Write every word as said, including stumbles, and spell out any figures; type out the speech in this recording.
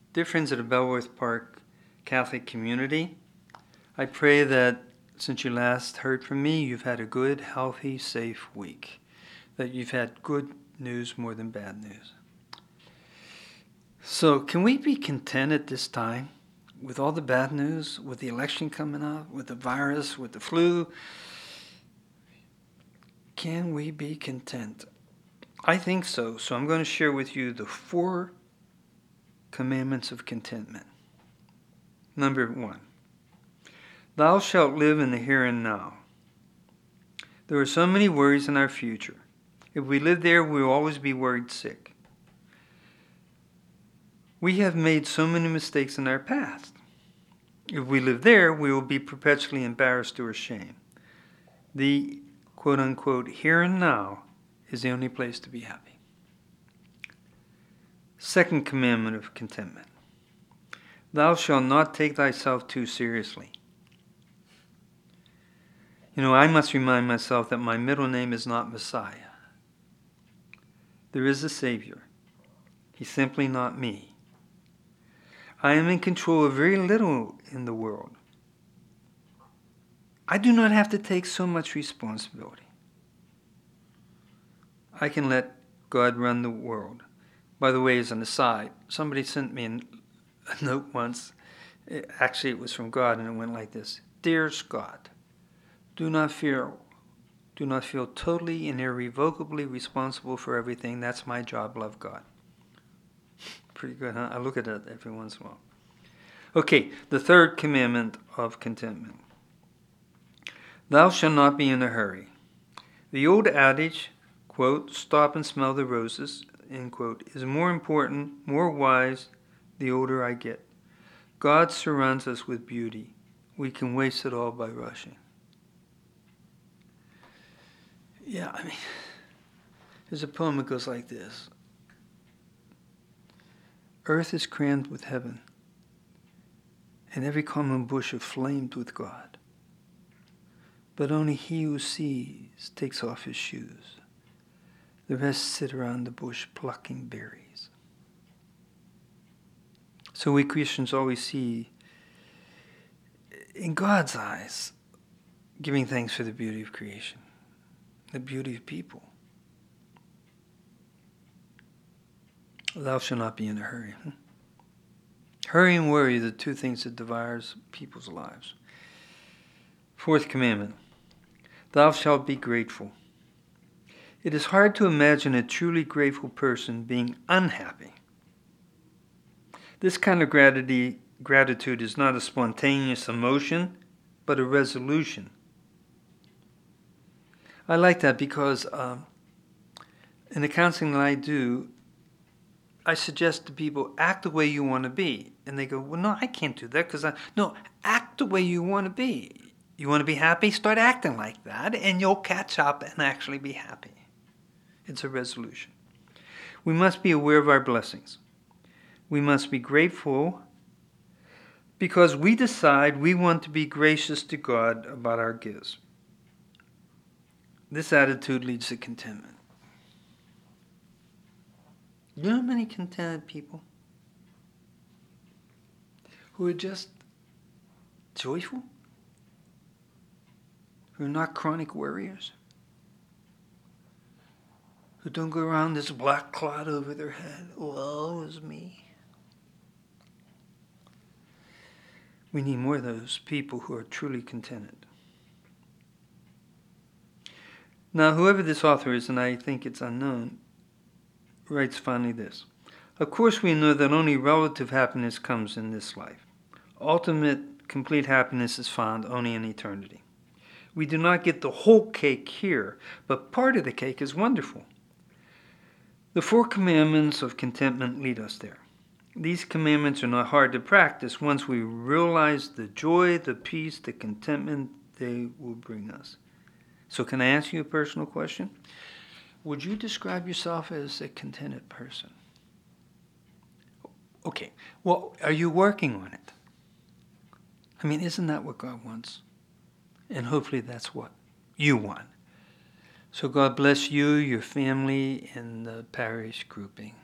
Dear friends of the Belworth Park Catholic community, I pray that since you last heard from me, you've had a good, healthy, safe week. That you've had good news more than bad news. So can we be content at this time with all the bad news, with the election coming up, with the virus, with the flu? Can we be content? I think so. So I'm going to share with you the four commandments of contentment. Number one, thou shalt live in the here and now. There are so many worries in our future. If we live there, we will always be worried sick. We have made so many mistakes in our past. If we live there, we will be perpetually embarrassed or ashamed. The quote-unquote here and now is the only place to be happy. Second commandment of contentment. Thou shalt not take thyself too seriously. You know, I must remind myself that my middle name is not Messiah. There is a Savior. He's simply not me. I am in control of very little in the world. I do not have to take so much responsibility. I can let God run the world. By the way, as an aside, somebody sent me a note once. Actually, it was from God, and it went like this. Dear Scott, do not fear, do not feel totally and irrevocably responsible for everything. That's my job. Love God. Pretty good, huh? I look at that every once in a while. Okay, the third commandment of contentment. Thou shalt not be in a hurry. The old adage, quote, stop and smell the roses, end quote, is more important, more wise the older I get. God surrounds us with beauty. We can waste it all by rushing. Yeah, I mean, there's a poem that goes like this. Earth is crammed with heaven, and every common bush aflamed with God. But only he who sees takes off his shoes. The rest sit around the bush plucking berries. So we Christians always see, in God's eyes, giving thanks for the beauty of creation, the beauty of people. Thou shalt not be in a hurry. Hmm? Hurry and worry are the two things that devours people's lives. Fourth commandment. Thou shalt be grateful. It is hard to imagine a truly grateful person being unhappy. This kind of gratitude, gratitude is not a spontaneous emotion, but a resolution. I like that because um, in the counseling that I do, I suggest to people, act the way you want to be. And they go, well, no, I can't do that because I... No, act the way you want to be. You want to be happy? Start acting like that, and you'll catch up and actually be happy. It's a resolution. We must be aware of our blessings. We must be grateful because we decide we want to be gracious to God about our gifts. This attitude leads to contentment. You know many contented people who are just joyful, who are not chronic worriers, who don't go around this black cloud over their head. Woe is me. We need more of those people who are truly contented. Now, whoever this author is, and I think it's unknown, writes finally this. Of course, we know that only relative happiness comes in this life. Ultimate, complete happiness is found only in eternity. We do not get the whole cake here, but part of the cake is wonderful. The four commandments of contentment lead us there. These commandments are not hard to practice once we realize the joy, the peace, the contentment they will bring us. So can I ask you a personal question? Would you describe yourself as a contented person? Okay, well, are you working on it? I mean, isn't that what God wants? And hopefully that's what you want. So God bless you, your family, and the parish grouping.